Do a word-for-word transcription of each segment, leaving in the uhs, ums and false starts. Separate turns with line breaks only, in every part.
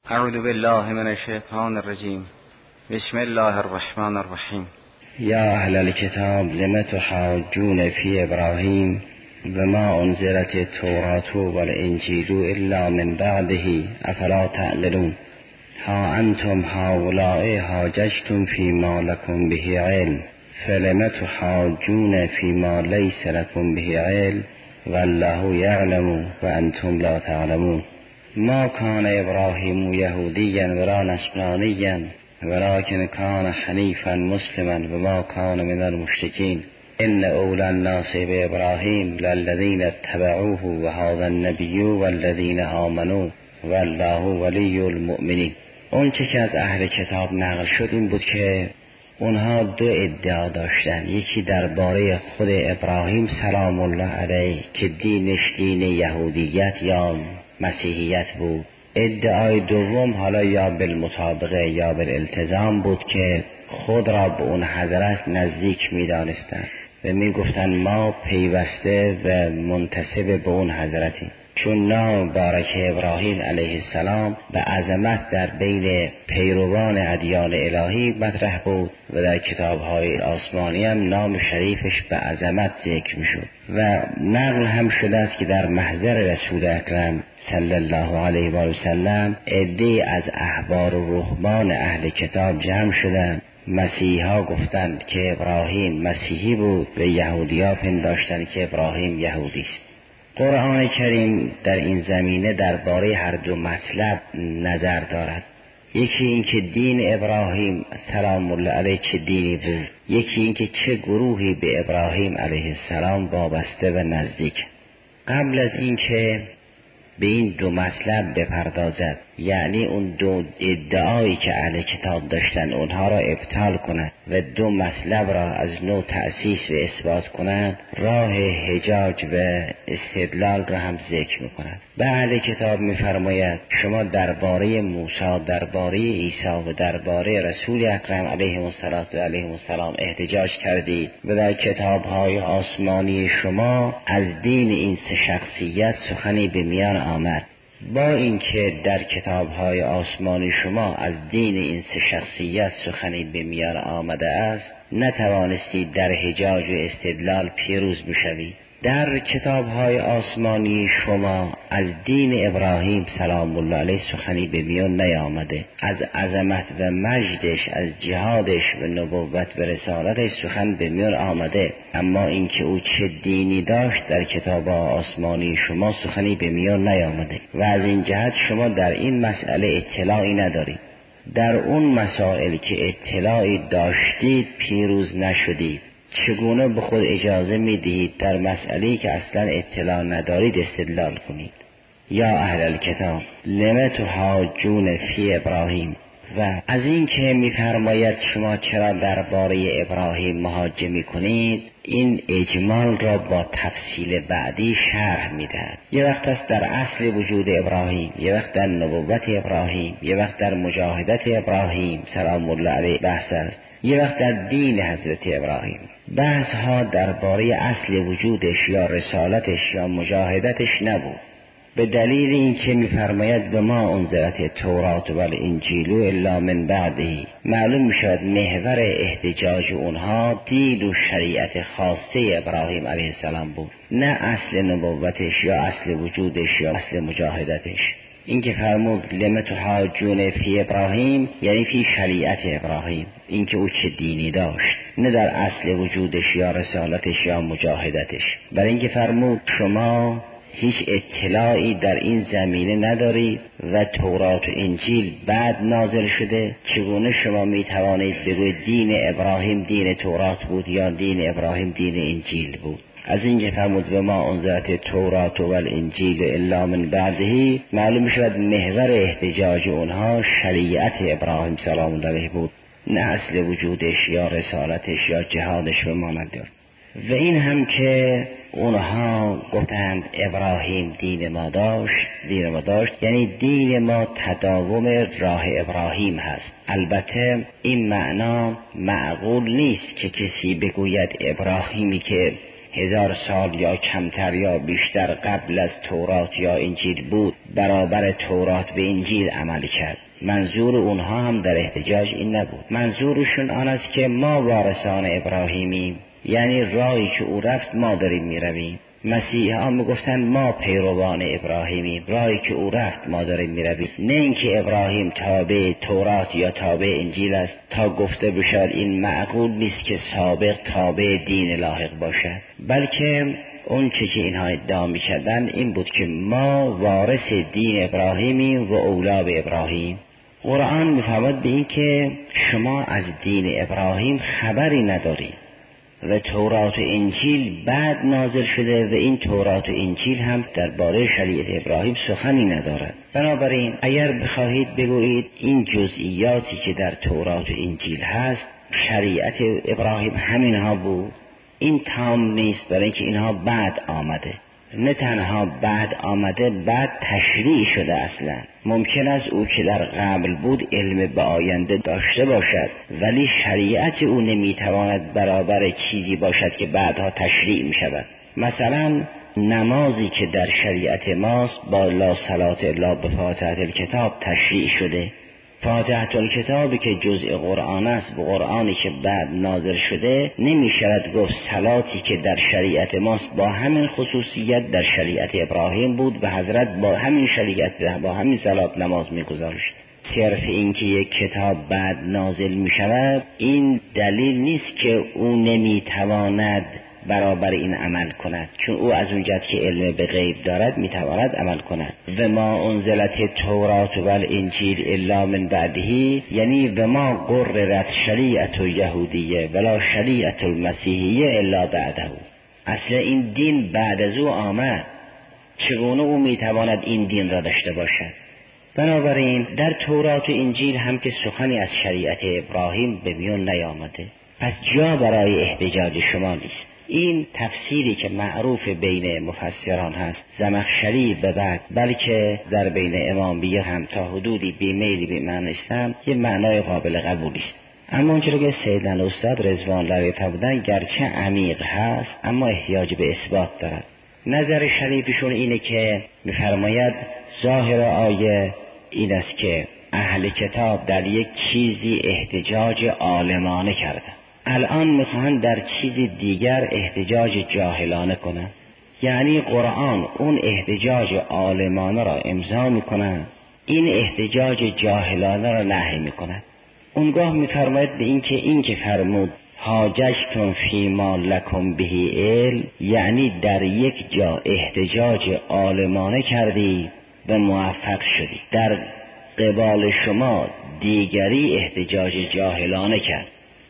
اعوذ بالله من الشیطان الرجیم. بسم الله الرحمن الرحیم.
یا اهل الكتاب لم تحاجون فی ابراهیم و ما انزلت التوراة والانجیل الا من بعده افلا تعقلون. ها انتم هؤلاء حاججتم فيما لكم به علم فلم تحاجون فيما ليس لكم به علم والله يعلم وانتم لا تعلمون. ما كان ابراهیم یهودیا ولا نصرانیا ولكن كان حنيفا مسلما وما كان من المشركين. ان اولى الناس بابراهیم للذين اتبعوه وهذا النبي والذين آمنوا والله ولي المؤمنين. اون چه که از اهل کتاب نقل شد این بود که اونها دو ادعا داشتن. یکی درباره خود ابراهیم سلام الله علیه که دینش دین یهودیت یا مسیحیت بود. ادعای دوم حالا یا بالمطابقه یا بالالتزام بود که خود را به اون حضرت نزدیک می دانستن و می گفتن ما پیوسته و منتسب به اون حضرتیم، چون نام بارک ابراهیم علیه السلام به عظمت در بین پیروان ادیان الهی مطرح بود و در کتاب‌های آسمانی هم نام شریفش به عظمت ذکر می‌شد و نقل هم شده است که در محضر رسول اکرم صلی الله علیه و آله و سلم عده‌ای از احبار و رهبان اهل کتاب جمع شدند. مسیحا گفتند که ابراهیم مسیحی بود و یهودی‌ها پنداشتند که ابراهیم یهودی است. قرآن کریم در این زمینه درباره هر دو مطلب نظر دارد. یکی این که دین ابراهیم سلام الله علیه چه دینی بود، یکی این که چه گروهی به ابراهیم علیه السلام وابسته و نزدیک. قبل از این که به این دو مطلب بپردازد، یعنی اون دو ادعایی که اهل کتاب داشتن اونها را ابطال کنند و دو مطلب را از نو تأسیس و اثبات کنند، راه حجاج و استدلال را هم ذکر میکنند. به اهل کتاب میفرماید شما درباره موسی، درباره عیسی و درباره رسول اکرم علیه الصلوة و علیه السلام احتجاج کردید و در کتاب‌های آسمانی شما از دین این سه شخصیت سخنی به میان آمد. با اینکه در کتاب‌های آسمانی شما از دین این سه شخصیت سخنی به میان آمده است، نتوانستید در حجاج و استدلال پیروز بشوید. در کتاب‌های آسمانی شما از دین ابراهیم سلام الله علیه سخنی به میان نیامده، از عظمت و مجدش، از جهادش و نبوت و رسالتش سخن به میان آمده، اما اینکه او چه دینی داشت در کتاب‌های آسمانی شما سخنی به میان نیامده و از این جهت شما در این مسئله اطلاعی ندارید. در اون مسائل که اطلاعی داشتید پیروز نشدید. چگونه به خود اجازه میدهید در مسئله‌ای که اصلا اطلاع ندارید استدلال کنید؟ یا اهل الکتاب لم تحاجون فی ابراهیم. و از این که میفرماید شما چرا درباره ابراهیم محاجه میکنید، این اجمال را با تفصیل بعدی شرح میدهد. یه وقت است در اصل وجود ابراهیم، یه وقت در نبوت ابراهیم، یه وقت در مجاهدت ابراهیم سلام الله علیه بحث است، یه وقت در دین حضرت ابراهیم. بحث ها درباره اصل وجودش یا رسالتش یا مجاهدتش نبود، به دلیل این که میفرماید و ما انزلت التوراة و الانجیل الا من بعده. معلوم میشد محور احتجاج اونها دین و شریعت خاصه ابراهیم علیه السلام بود، نه اصل نبوتش یا اصل وجودش یا اصل مجاهدتش. این که فرمود لم تحاجون فی ابراهیم یعنی فی شریعت ابراهیم، این که او چه دینی داشت، نه در اصل وجودش یا رسالتش یا مجاهدتش. برای این که فرمود شما هیچ اطلاعی در این زمینه ندارید و تورات و انجیل بعد نازل شده، چگونه شما می توانید بگوید دین ابراهیم دین تورات بود یا دین ابراهیم دین انجیل بود؟ از این که فرمود و ما انزلت التوراة و الانجیل الا من بعده، معلوم شد محور احتجاج اونها شریعت ابراهیم سلام الله علیه بود، نه اصل وجودش یا رسالتش یا جهادش و مانند. و این هم که اونها گفتند ابراهیم دین ما داشت، دین ما داشت یعنی دین ما تداوم راه ابراهیم هست. البته این معنا معقول نیست که کسی بگوید ابراهیمی که هزار سال یا کمتر یا بیشتر قبل از تورات یا انجیل بود برابر تورات به انجیل عمل کرد. منظور اونها هم در احتجاج این نبود. منظورشون آن است که ما وارثان ابراهیمیم، یعنی راهی که او رفت ما داریم میرویم. مسیح ها میگفتن ما پیروان ابراهیمیم، راهی که او رفت ما داریم میرویم. نه اینکه ابراهیم تابع تورات یا تابع انجیل است تا گفته بشد این معقول نیست که سابق تابع دین لاحق باشد، بلکه اون چه که اینها ادعا میکردن این بود که ما وارث دین ابراهیمیم و اولاد ابراهیم. قرآن میفرماید به این که شما از دین ابراهیم خبری ندارید و تورات و انجیل بعد نازل شده و این تورات و انجیل هم درباره شریعت ابراهیم سخنی ندارد. بنابراین اگر بخواهید بگویید این جزئیاتی که در تورات و انجیل هست شریعت ابراهیم همینها بود، این تام نیست، برای اینکه اینها بعد آمده. نه تنها بعد آمده، بعد تشریع شده. اصلا ممکن است او که در قبل بود علم به آینده داشته باشد، ولی شریعت او نمیتواند برابر چیزی باشد که بعدها تشریع می شود. مثلا نمازی که در شریعت ماست با لا صلات الا بفاتحه الکتاب تشریع شده. فاتحه الکتابی که جزء قرآن است به قرآنی که بعد نازل شده نمی شود گفت صلاتی که در شریعت ماست با همین خصوصیت در شریعت ابراهیم بود و حضرت با همین شریعت با همین صلات نماز می گذاشت. صرف این که یک کتاب بعد نازل می شود این دلیل نیست که او نمی تواند برابر این عمل کند، چون او از اونجا که علم به غیب دارد میتواند عمل کند. و ما انزلت تورات و الانجیل الا من بعدهی، یعنی و ما قررت شریعت یهودیه ولا شریعت المسیحیه الا بعده. اصلا این دین بعد از او آمد، چگونه او میتواند این دین را داشته باشد؟ بنابراین در تورات و انجیل هم که سخنی از شریعت ابراهیم به میان نیامده، پس جا برای احتجاج شما نیست. این تفسیری که معروف بین مفسران هست، زمخشری به بعد، بلکه در بین امامیه هم تا حدودی بیمیلی به معنیستم، یه معنای قابل قبولی است. اما اونچه که سیدنا استاد رضوان الله فرمودن گرچه عمیق هست اما احتیاج به اثبات دارد. نظر شریفشون اینه که میفرماید ظاهر آیه این است که اهل کتاب در یک چیزی احتجاج عالمانه کردن، الان میخواهند در چیز دیگر احتجاج جاهلانه کنند. یعنی قرآن اون احتجاج عالمانه را امضا میکنند، این احتجاج جاهلانه را نهی میکنند. اونگاه میفرماید به این که این که فرمود حاججتم فیما لکم بهی علم، یعنی در یک جا احتجاج عالمانه کردی و موفق شدی، در قبال شما دیگری احتجاج جاهلانه کرد.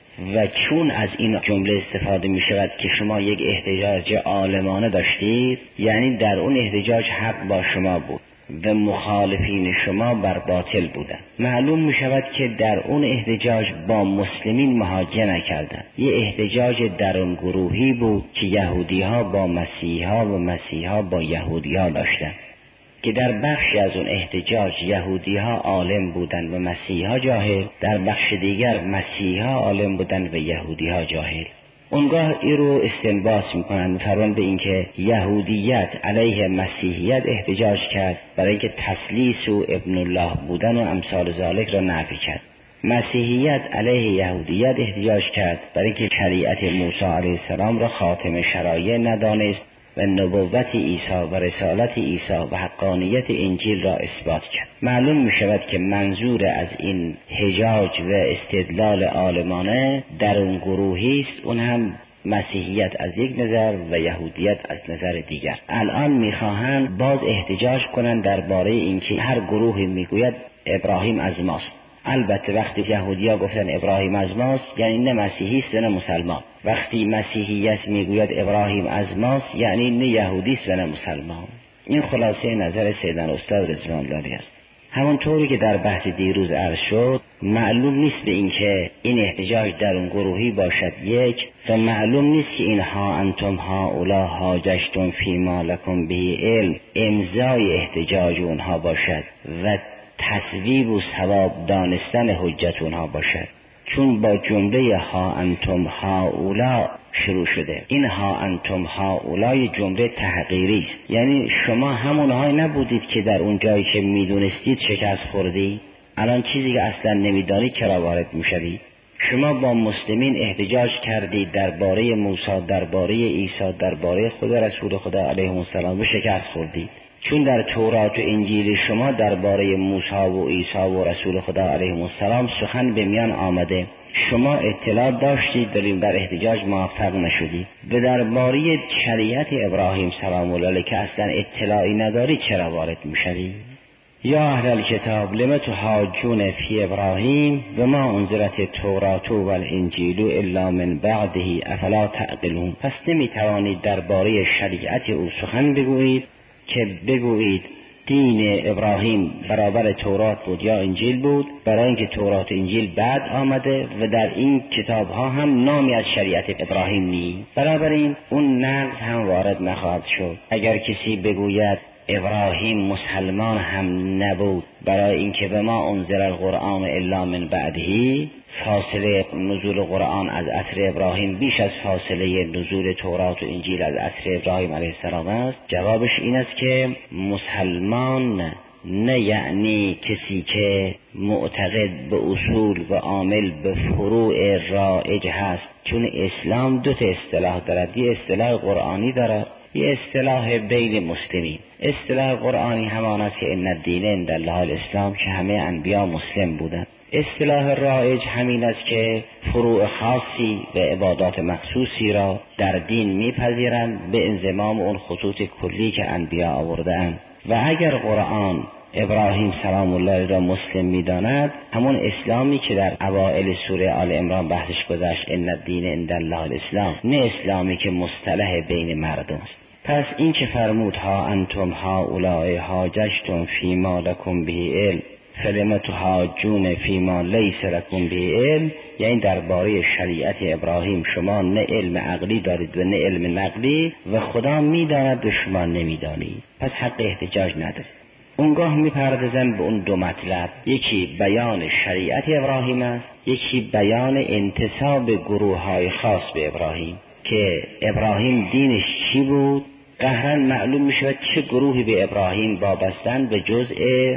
و چون از این جمله استفاده می شود که شما یک احتجاج عالمانه داشتید، یعنی در اون احتجاج حق با شما بود و مخالفین شما بر باطل بودند. معلوم می شود که در اون احتجاج با مسلمین محاجه نکردند. یه احتجاج درون گروهی بود که یهودی ها با مسیحی ها و مسیحی ها با یهودی ها داشتند، که در بخشی از اون احتجاج یهودی ها عالم بودند و مسیحی ها جاهل، در بخش دیگر مسیحی ها عالم بودند و یهودی ها جاهل. اونگاه این رو استنباط میکنند، فرمان به این که یهودیت علیه مسیحیت احتجاج کرد برای اینکه تثلیث و ابن الله بودن و امثال ذالک را نفی کرد. مسیحیت علیه یهودیت احتجاج کرد برای اینکه شریعت موسی علیه السلام را خاتم شرایع ندانست و نبوت عیسی و رسالت عیسی و حقانیت انجیل را اثبات کرد. معلوم می شود که منظور از این حجاج و استدلال عالمانه در اون گروهی است، اون هم مسیحیت از یک نظر و یهودیت از نظر دیگر. الان میخواهند باز احتجاج کنند درباره اینکه هر گروهی میگوید ابراهیم از ماست. البته وقتی یهودی‌ها گفتن ابراهیم از ماست یعنی نه مسیحی است و نه مسلمان. وقتی مسیحیت میگوید ابراهیم از ماست یعنی نه یهودی است و نه مسلمان. این خلاصه نظر سیدنا استاد رضوان الله است. همونطوری که در بحث دیروز عرض شد، معلوم نیست به این که این احتجاج در اون گروهی باشد یک، و معلوم نیست که اینها انتم ها اولا حاججتم فیما لکم به علم امضای احتجاج اونها باشد و تصویب و ثواب دانستن حجت اونها باشد، چون با جمله ها انتم ها اولا شروع شده. این ها انتم ها اولای جمله تحقیری است، یعنی شما همون های نبودید که در اون جایی که میدونستید شکست خوردید، الان چیزی که اصلا نمیدانید چرا وارد میشوید؟ شما با مسلمین احتجاج کردید درباره موسی، درباره عیسی، درباره خدا رسول خدا علیه السلام و شکست خوردید، چون در تورات و انجیل شما درباره موسی و عیسی و رسول خدا علیه السلام سخن به میان آمده، شما اطلاع داشتید ولی در احتجاج موفق نشدید. و درباره شریعت ابراهیم سلام الله علیه که اصلا اطلاعی ندارید چرا وارد میشوید؟ یا اهل الکتاب لم تحاجون فی ابراهیم و ما انزلت التوراة و الانجیل الا من بعده افلا تعقلون. پس نمیتوانید درباره شریعت او سخن بگویید که بگویید دین ابراهیم برابر تورات بود یا انجیل بود، برای اینکه تورات و انجیل بعد آمده و در این کتاب ها هم نامی از شریعت ابراهیم نیست، بنابراین اون نقض هم وارد نخواهد شد. اگر کسی بگوید ابراهیم مسلمان هم نبود برای اینکه به ما انزل القرآن الا من بعدهی، فاصله نزول قرآن از عصر ابراهیم بیش از فاصله نزول تورات و انجیل از عصر ابراهیم علیه السلام است، جوابش این است که مسلمان نه یعنی کسی که معتقد به اصول و عامل به فروع رائج هست، چون اسلام دو تا اصطلاح دارد، یه اصطلاح قرآنی دارد، یه اصطلاح بین مسلمین. اصطلاح قرآنی همان است که ان الدین عند الله الاسلام که همه انبیا مسلم بودند. اصطلاح رایج همین است که فروع خاصی و عبادات مخصوصی را در دین میپذیرند به انضمام اون خطوط کلی که انبیا آورده‌اند. و اگر قرآن ابراهیم سلام الله را مسلم می‌داند، همون اسلامی که در اوائل سوره آل عمران بحثش گذشت ان الدین عند الله الاسلام، نه اسلامی که مصطلح بین مردم است. پس این که فرمود ها انتم ها اولای حاججتم فیما لکم به علم فلم تحاجون فیما لیس لکم به علم، یعنی درباره شریعت ابراهیم شما نه علم عقلی دارید و نه علم نقلی و خدا میداند و شما نمیدانید، پس حق احتجاج ندارید. اونگاه میپردازن به اون دو مطلب، یکی بیان شریعت ابراهیم است، یکی بیان انتساب گروه های خاص به ابراهیم که ابراهیم دینش چی بود. قهرن معلوم می شود چه گروهی به ابراهیم وابستند و جزء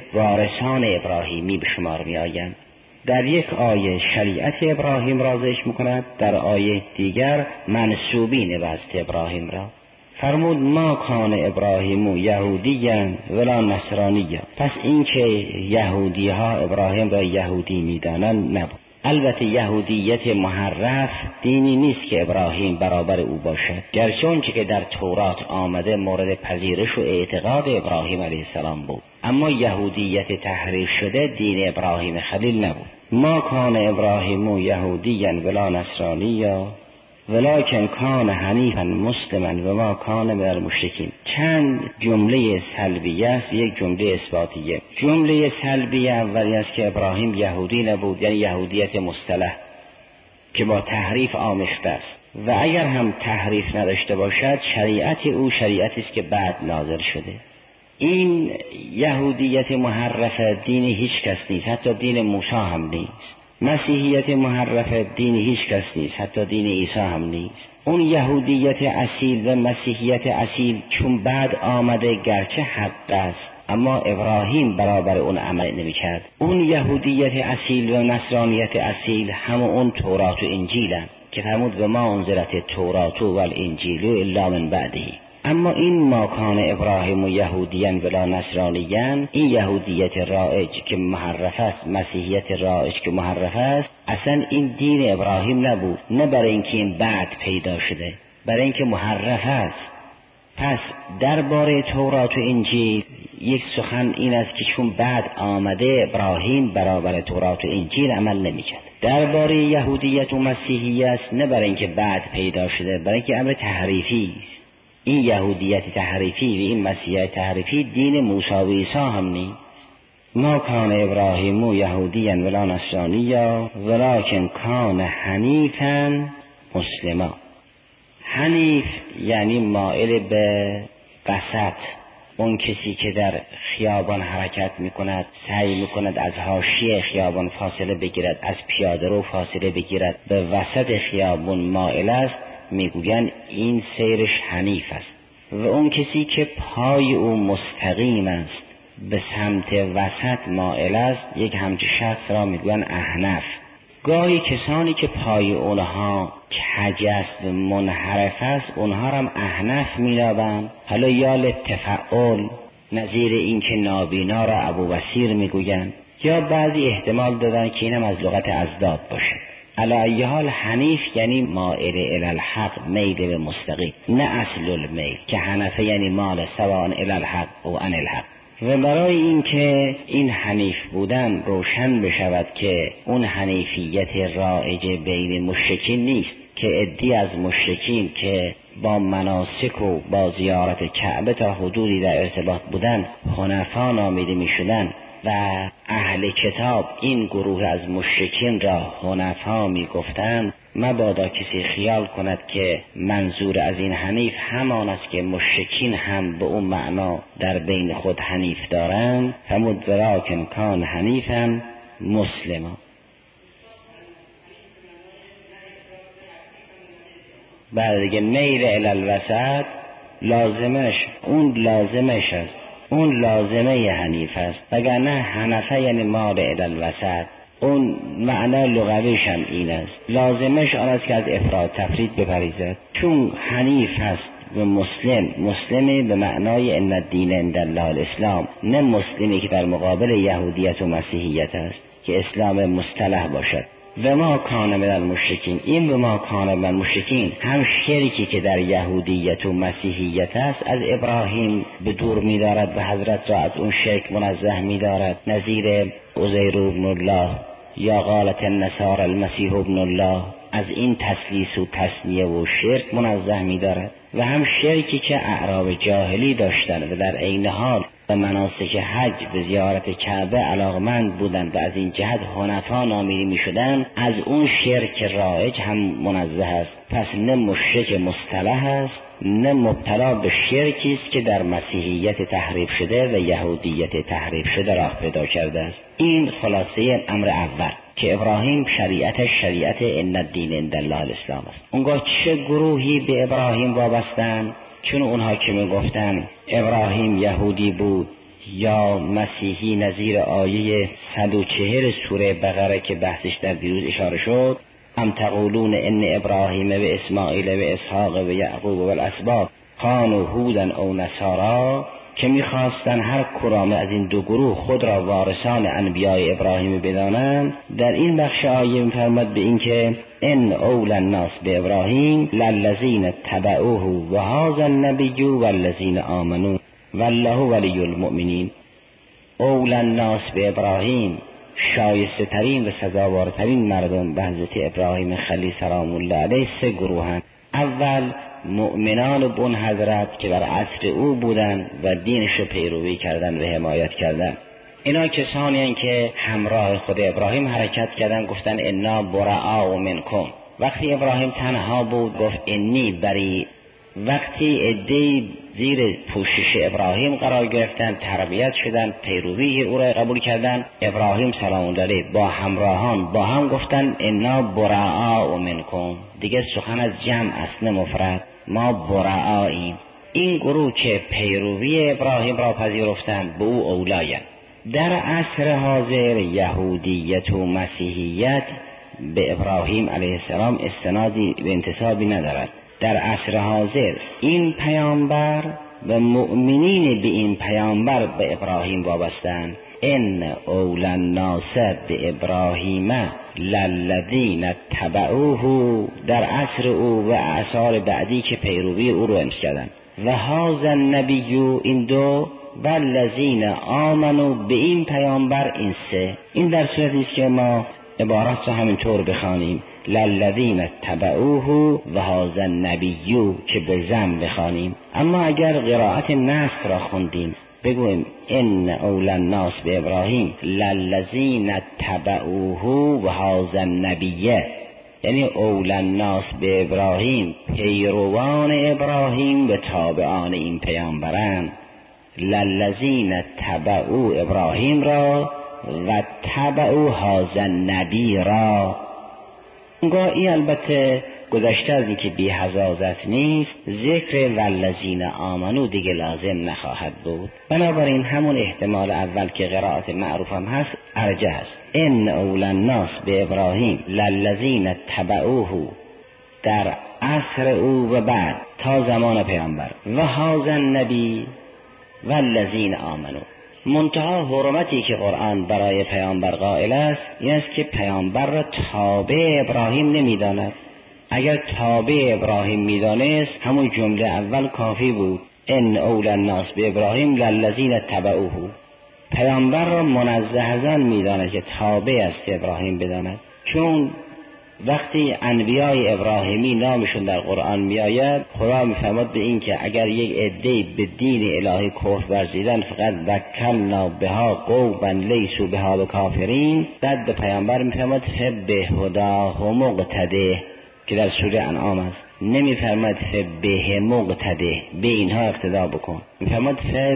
وارثان ابراهیمی به شمار می آیند. در یک آیه شریعت ابراهیم را ذکر می کند، در آیه دیگر منسوبین واسط ابراهیم را. فرمود ما کان ابراهیم یهودیًا ولا نصرانیًا، پس این که یهودی ها ابراهیم را یهودی می دانند نبود. البته یهودیت محرف دینی نیست که ابراهیم برابر او باشد، گرچه اونچه که در تورات آمده مورد پذیرش و اعتقاد ابراهیم علیه السلام بود، اما یهودیت تحریف شده دین ابراهیم خلیل نبود. ما کان ابراهیم یهودیًا ولا نصرانیًا ولکن کان حنیفا مسلما و ما کان من المشرکین. چند جمله سلبیه است، یک جمله اثباتیه. جمله سلبیه اولی است که ابراهیم یهودی نبود، یعنی یهودیت مصطلح که با تحریف آمیخته است، و اگر هم تحریف نداشته باشد شریعت او شریعتی است که بعد نازل شده. این یهودیت محرف دین هیچ کس نیست، حتی دین موسی هم نیست. مسیحیت محرف دین هیچ کس نیست، حتی دین عیسی هم نیست. اون یهودیت اصیل و مسیحیت اصیل چون بعد آمده گرچه حق است، اما ابراهیم برابر اون عمل نمی کرد. اون یهودیت اصیل و نصرانیت اصیل هم اون تورات و انجیل هم که فرمود و ما انزلت التوراة و الانجیل الا من بعدهی. اما این ما کان ابراهیم یهودیًا ولا نصرانیًا، این یهودیت رایج که محرف است، مسیحیت رایج که محرف است، اصلا این دین ابراهیم نبود، نه برای اینکه این بعد پیدا شده، برای اینکه محرف است. پس درباره تورات و انجیل یک سخن این است که چون بعد آمده ابراهیم برابر تورات و انجیل عمل نمی‌کرد. درباره یهودیت و مسیحیت نه برای اینکه بعد پیدا شده، برای اینکه امر تحریفی است. این یهودیت تحریفی و این مسیحیت تحریفی دین موسی و عیسی هم نیست. ما کان ابراهیم یهودیًا ولا نصرانیًا ولکن کان حنیفاً مسلما. حنیف یعنی مائل به قصد، اون کسی که در خیابان حرکت میکند سعی میکند از حاشیه خیابان فاصله بگیرد، از پیاده رو فاصله بگیرد، به وسط خیابان مائل است، میگویند این سیرش حنیف است. و اون کسی که پای او مستقیم است به سمت وسط مائل است، یک همچه شخص را میگویند احنف. گاهی کسانی که پای اونها کج است و منحرف است، اونها را هم احنف می‌یابند. حالا یا للتفعل، نظیر این که نابینا را ابوبصیر میگویند، یا بعضی احتمال دادن که اینم از لغت ازداد باشه. علی ای حال حنیف یعنی مائل الی الحق، میل به مستقیم، نه اصل المیل که حنفه یعنی مال سواء الی الحق و عن الحق. و برای اینکه این حنیف بودن روشن بشود که اون حنیفیت رایج بین مشرکین نیست، که عدی از مشرکین که با مناسک و با زیارت کعبه تا حدودی در ارتباط بودن حنفا نامیده می شدن و اهل کتاب این گروه از مشرکین را حنفا می گفتند، مبادا کسی خیال کند که منظور از این حنیف همان است که مشرکین هم به اون معنا در بین خود حنیف دارند. فمد وراکن کان حنیفا مسلما. بعد دیگه میل الی الوسط لازمش، اون لازمش است، اون لازمه حنیف است، وگرنه حنفه یعنی مال الی الوسط. اون معنا لغویش هم این است، لازمش آن است که از افراد تفرید بپریزد. چون حنیف هست و مسلم، مسلمی به معنای ان الدین عند الله الاسلام، نه مسلمی که در مقابل یهودیت و مسیحیت است که اسلام مصطلح باشد. و ما کان من المشرکین، این و ما کان من المشرکین هم شرکی که در یهودیت و مسیحیت است از ابراهیم به دور می دارد و حضرت را از اون شرک منزه می دارد، نظیر عزیر ابن الله یا قالت النصارى المسیح ابن الله، از این تسلیس و تسنیه و شرک منزه می دارد. و هم شرکی که اعراب جاهلی داشتن و در عین حال و مناسک حج به زیارت کعبه علاقمند بودند و از این جهت حنفا نامیده می شدن، از اون شرک رایج هم منزه است. پس نه مشرک مصطلح است، نه مبتلا به شرکی است که در مسیحیت تحریف شده و یهودیت تحریف شده راه پیدا کرده است. این خلاصه امر اول که ابراهیم شریعت شریعت ان الدین عند الله الاسلام است. اونگاه چه گروهی به ابراهیم وابستن؟ چون اونها که میگفتن ابراهیم یهودی بود یا مسیحی، نظیر آیه صد و چهل سوره بقره که بحثش در دیروز اشاره شد، ام تقولون ان ابراهیم و اسماعیل و اسحاق و یعقوب و الاسباط کانوا هودا او نصارا، که میخواستن هر کدام از این دو گروه خود را وارثان انبیاء ابراهیم بدانند. در این بخش آیه می‌فرماد به این که ان اول الناس به ابراهیم للذین تبعوه و هذا النبی والذین آمنوا والله ولی المؤمنین. اول الناس به ابراهیم، شایسته ترین و سزاوارترین مردم به حضرت ابراهیم خلیل سلام الله علیه سه گروهند. اول مؤمنان بن حضرت که در عصر او بودن و دینش رو پیروی کردن و حمایت کردن. اینا کسانی هستند که همراه خود ابراهیم حرکت کردن، گفتن انا براء منکم. وقتی ابراهیم تنها بود گفت انی بری. وقتی عده‌ای زیر پوشش ابراهیم قرار گرفتن، تربیت شدن، پیروی او را قبول کردن، ابراهیم سلام الله علیه با همراهان با هم گفتن انا براء منکم. دیگه سخن از جمع است نه مفرد، ما برائیم. این گروه که پیروی ابراهیم را پذیرفتند به او اولاین. در عصر حاضر یهودیت و مسیحیت به ابراهیم علیه السلام استنادی و انتسابی ندارد. در عصر حاضر این پیامبر و مؤمنین به این پیامبر به ابراهیم وابستند. ان اول الناس به ابراهیم للذین تبعوه، در عصر او و اعصار بعدی که پیروی او رو انس کردن. و هذا النبی، این دو، والذین آمنوا، به این پیامبر این سه. این در صورتی است که ما عبارت رو همینطور بخوانیم للذین تبعوه و هذا النبی که به ضم بخوانیم. اما اگر قرائت نصب را خوندیم بگویم ان اول الناس به ابراهیم للذین تبعوه و هذا النبی، یعنی اول الناس به ابراهیم پیروان ابراهیم و تابعان این پیامبران. للذین تبعوا ابراهیم را و تبعوا هذا النبی را. گاهی البته گذشته از اینکه بی حزازت نیست، ذکر والذین آمنو دیگه لازم نخواهد بود. بنابراین همون احتمال اول که قرائت معروف هم هست ارجح است. ان اول الناس به ابراهیم للذین تبعوه، در عصر او و بعد تا زمان پیامبر، و هذا النبی والذین آمنو. منتها حرمتی که قرآن برای پیامبر قائل است این است که پیامبر را تابع ابراهیم نمیداند. اگر تابع ابراهیم میدانست همون جمله اول کافی بود، ان اول الناس به ابراهیم للذین تبعوه. پیامبر را منزه از آن میداند که تابع است ابراهیم بداند، چون وقتی انبیای ابراهیمی نامشون در قرآن میآید خدا میفرماد به این که اگر یک عده‌ای به دین الهی کفر ورزیدن فقط وکلنا بها قوما لیسوا بها بکافرین، بعد به پیامبر میفرماد فبهداه مقتده که در سوره انعام است. نمیفرماد فبه مقتده به اینها اقتدا بکن، میفرماد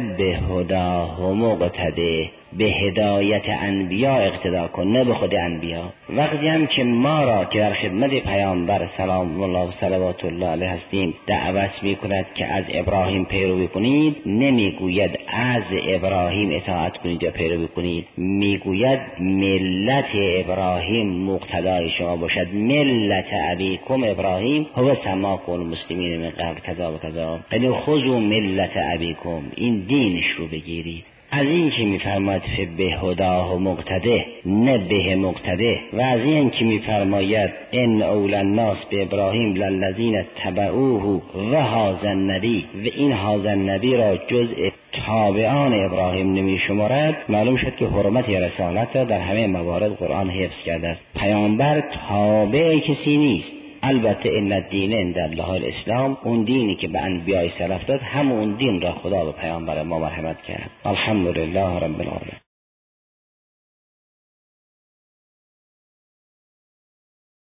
فبهداه مقتده به هدایت انبیا اقتدا کن، نه به خود انبیا. وقتی هم که ما را که در خدمت پیامبر سلام الله و صلوات الله علیه هستیم دعوت میکند که از ابراهیم پیروی کنید، نمیگوید از ابراهیم اطاعت کنید یا پیروی کنید، میگوید ملت ابراهیم مقتدای شما باشد. ملت ابیکم ابراهیم هو سماکم المسلمین من قبل کذا و کذا، یعنی خذوا ملت ابیکم، این دینش رو بگیرید. از این که میفرماید به هداه مقتده نه به مقتده، و از این که میفرماید ان اول الناس به ابراهیم للذین تبعوه و هذا النبی، و این هذا النبی را جزء تابعان ابراهیم نمی شمارد، معلوم شد که حرمت رسالت را در همه موارد قرآن حفظ کرده است. پیامبر تابع کسی نیست. البته ان الدین عند الله الاسلام، اون دینی که به انبیای سلف داد همون دین را خدا به پیامبر ما مرحمت کرد. الحمدلله رب العالمین.